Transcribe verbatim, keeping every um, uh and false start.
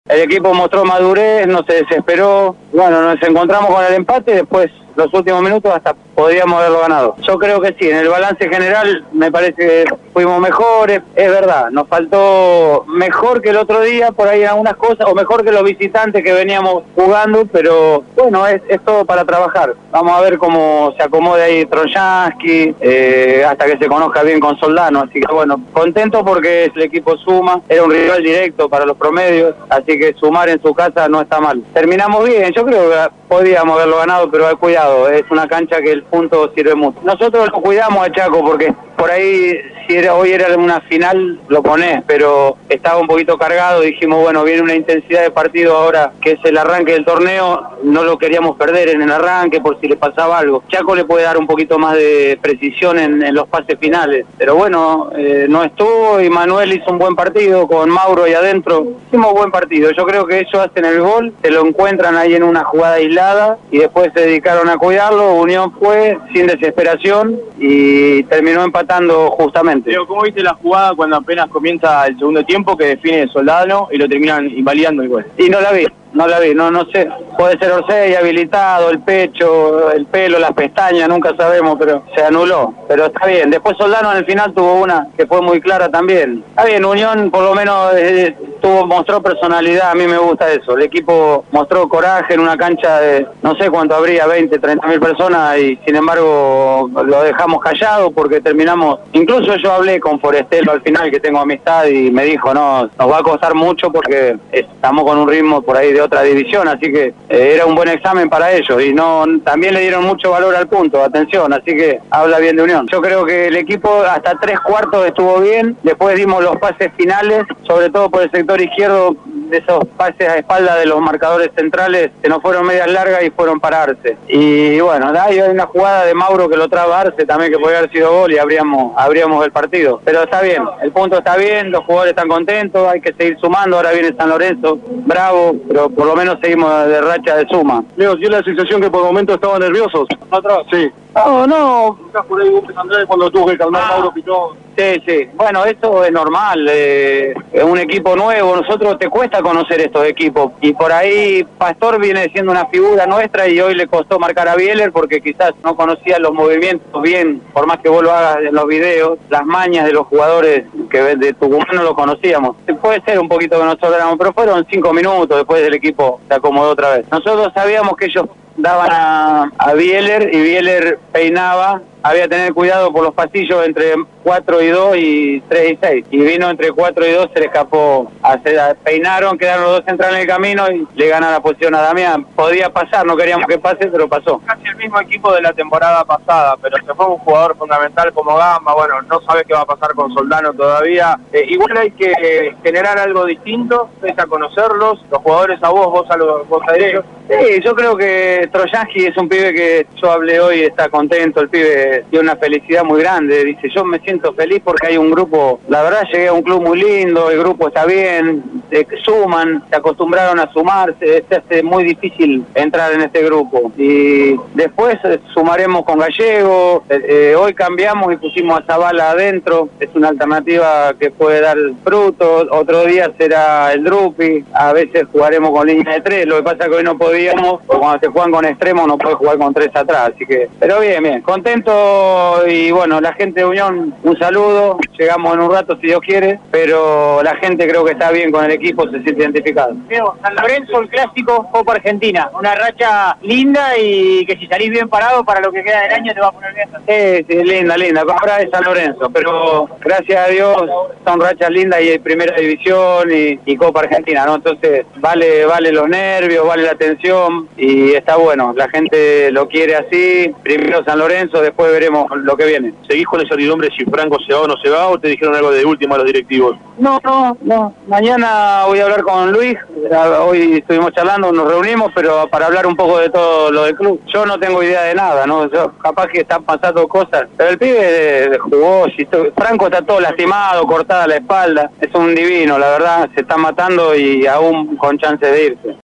El equipo mostró madurez, no se desesperó. Bueno, nos encontramos con el empate y después los últimos minutos hasta podríamos haberlo ganado. Yo creo que sí, en el balance general me parece que fuimos mejores, es verdad, nos faltó mejor que el otro día por ahí en algunas cosas, o mejor que los visitantes que veníamos jugando, pero bueno, es, es todo para trabajar. Vamos a ver cómo se acomoda ahí Trojansky, eh, hasta que se conozca bien con Soldano, así que bueno, contento porque el equipo suma, era un rival directo para los promedios, así que sumar en su casa no está mal. Terminamos bien, yo creo que podíamos haberlo ganado, pero cuidado, es una cancha que el punto sirve mucho. Nosotros lo cuidamos a Chaco porque por ahí, si era, hoy era una final, lo ponés, pero estaba un poquito cargado, dijimos, bueno, viene una intensidad de partido ahora, que es el arranque del torneo, no lo queríamos perder en el arranque por si le pasaba algo. Chaco le puede dar un poquito más de precisión en, en los pases finales, pero bueno, eh, no estuvo y Manuel hizo un buen partido con Mauro ahí adentro, hicimos buen partido, yo creo que ellos hacen el gol, se lo encuentran ahí en una jugada aislada y después se dedicaron a cuidarlo, Unión fue sin desesperación y terminó empatando justamente. Pero ¿cómo viste la jugada cuando apenas comienza el segundo tiempo que define Soldano y lo terminan invalidando el gol? Y no la vi, no la vi, no, no sé, puede ser Orsay habilitado, el pecho, el pelo, las pestañas, nunca sabemos, pero se anuló, pero está bien. Después Soldano en el final tuvo una que fue muy clara también. Está bien, Unión por lo menos eh, tuvo, mostró personalidad, a mí me gusta eso, el equipo mostró coraje en una cancha de, no sé cuánto habría, veinte, treinta mil personas y sin embargo lo dejamos callado porque terminamos, incluso yo hablé con Forestelo al final que tengo amistad y me dijo, no, nos va a costar mucho porque estamos con un ritmo por ahí de otra división, así que eh, era un buen examen para ellos y no también le dieron mucho valor al punto, atención, así que habla bien de Unión. Yo creo que el equipo hasta tres cuartos estuvo bien, después dimos los pases finales, sobre todo por el sector izquierdo, de esos pases a espalda de los marcadores centrales que no fueron medias largas y fueron para Arce. Y bueno, hay una jugada de Mauro que lo traba Arce también que podría haber sido gol y habríamos, habríamos el partido. Pero está bien, el punto está bien, los jugadores están contentos, hay que seguir sumando, ahora viene San Lorenzo, bravo, pero por lo menos seguimos de racha de suma. Leo, ¿sí la sensación que por momentos estaban nerviosos? ¿Nosotros? Sí. No, no. Por ahí Andrés cuando tuvo que calmar Ah. Mauro Pitó. Sí, sí. Bueno, esto es normal. Eh, es un equipo nuevo. Nosotros te cuesta conocer estos equipos. Y por ahí Pastor viene siendo una figura nuestra y hoy le costó marcar a Bieler porque quizás no conocía los movimientos bien, por más que vos lo hagas en los videos, las mañas de los jugadores que de Tucumán no lo conocíamos. Puede ser un poquito que nosotros éramos, pero fueron cinco minutos después del equipo se acomodó otra vez. Nosotros sabíamos que ellos daban a, a Bieler y Bieler peinaba, había que tener cuidado por los pasillos entre cuatro y dos y tres y seis, y vino entre cuatro y dos, se le escapó, a, se peinaron, quedaron los dos centrales en el camino y le gana la posición a Damián. Podía pasar, no queríamos que pase, pero pasó. Casi el mismo equipo de la temporada pasada, pero se fue un jugador fundamental como Gamba, bueno, no sabe qué va a pasar con Soldano todavía. Eh, igual hay que eh, generar algo distinto, es a conocerlos, los jugadores a vos, vos a, los, vos a ellos. Sí, yo creo que Trojansky es un pibe que yo hablé hoy, está contento, el pibe tiene una felicidad muy grande, dice, yo me siento feliz porque hay un grupo, la verdad llegué a un club muy lindo, el grupo está bien, se suman, se acostumbraron a sumarse, se hace muy difícil entrar en este grupo. Y después eh, sumaremos con Gallego, eh, eh, hoy cambiamos y pusimos a Zavala adentro, es una alternativa que puede dar frutos, otro día será el Drupi, a veces jugaremos con línea de tres, lo que pasa es que hoy no podíamos, porque cuando se juegan con extremos no puedes jugar con tres atrás, así que, pero bien, bien, contento y bueno, la gente de Unión, un saludo, llegamos en un rato si Dios quiere, pero la gente creo que está bien con el equipo, se siente identificado. Diego, San Lorenzo, el clásico Copa Argentina, una racha linda y que si salís bien parado para lo que queda del año te va a poner bien. Sí, sí, linda, linda, ahora es San Lorenzo, pero gracias a Dios son rachas lindas y hay Primera División y, y Copa Argentina, ¿no? Entonces vale, vale los nervios, vale la tensión y está bueno, la gente lo quiere así, primero San Lorenzo, después veremos lo que viene. ¿Seguís con la incertidumbre si Franco se va o no se va o te dijeron algo de última a los directivos? No, no, no. Mañana voy a hablar con Luis. Hoy estuvimos charlando, nos reunimos, pero para hablar un poco de todo lo del club. Yo no tengo idea de nada, ¿no? Yo, capaz que están pasando cosas. Pero el pibe jugó, si to... Franco está todo lastimado, cortada la espalda. Es un divino, la verdad. Se está matando y aún con chance de irse.